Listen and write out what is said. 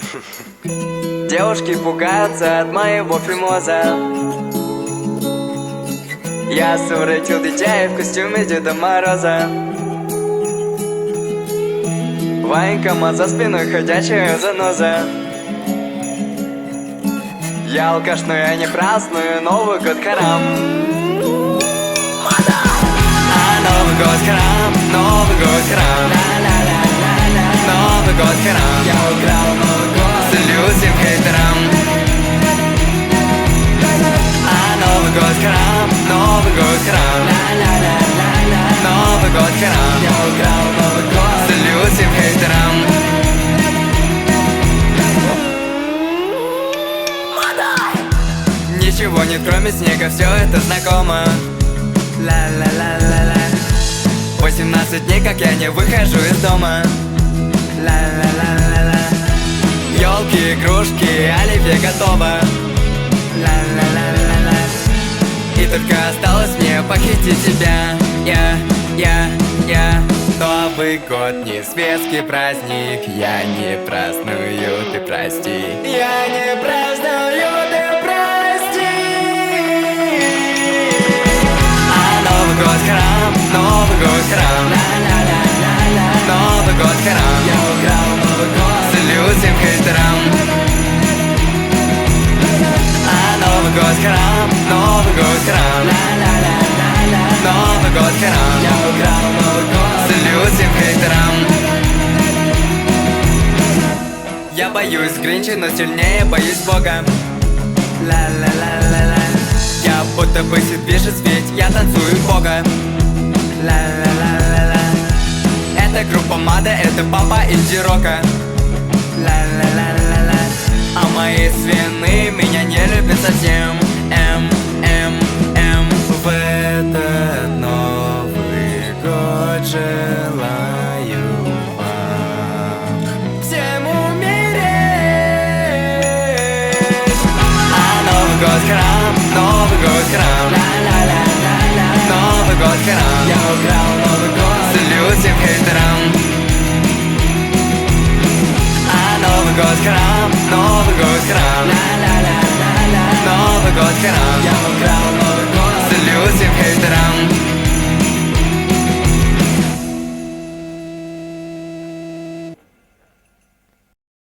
Девушки пугаются от моего фимоза. Я совратил детей в костюме Деда Мороза. Военкомат за спиной, ходячая заноза. Я алкаш, но я не праздную Новый год харам. А Новый год харам, Новый год харам, Новый год харам. Я украл Новый год, салют всем хейтерам. А Новый год харам, Новый год харам, Новый год харам. Я украл Новый год, салют всем хейтерам. Ничего нет, кроме снега, все это знакомо. Ла-ла-ла-ла-ла. 18 дней, как я не выхожу из дома. Ла-ла-ла-ла-ла. Ёлки, игрушки, оливье готово. Ла-ла-ла-ла-ла. И только осталось мне похитить тебя. Я Новый год, не светский праздник. Я не праздную, ты прости. Я не праздную, ты прости. А Новый год харам, Новый год харам, Новый год харам. Я украл Новый год, салют всем хейтерам. А Новый год харам, Новый год харам, Новый год харам. Я украл Новый год, салют всем хейтерам. Я боюсь Гринча, но сильнее боюсь Бога. Ла-ла-ла-ла-ла. Я будто бы пишет ведь я танцую Бога. Ла-ла-ла-ла-ла. Это группа Мада, это папа инди-рока. Ла-ла-ла-ла-ла. А мои свины меня не любят совсем. В этот Новый год желаю вам всем умереть. А Новый год харам, Новый год харам,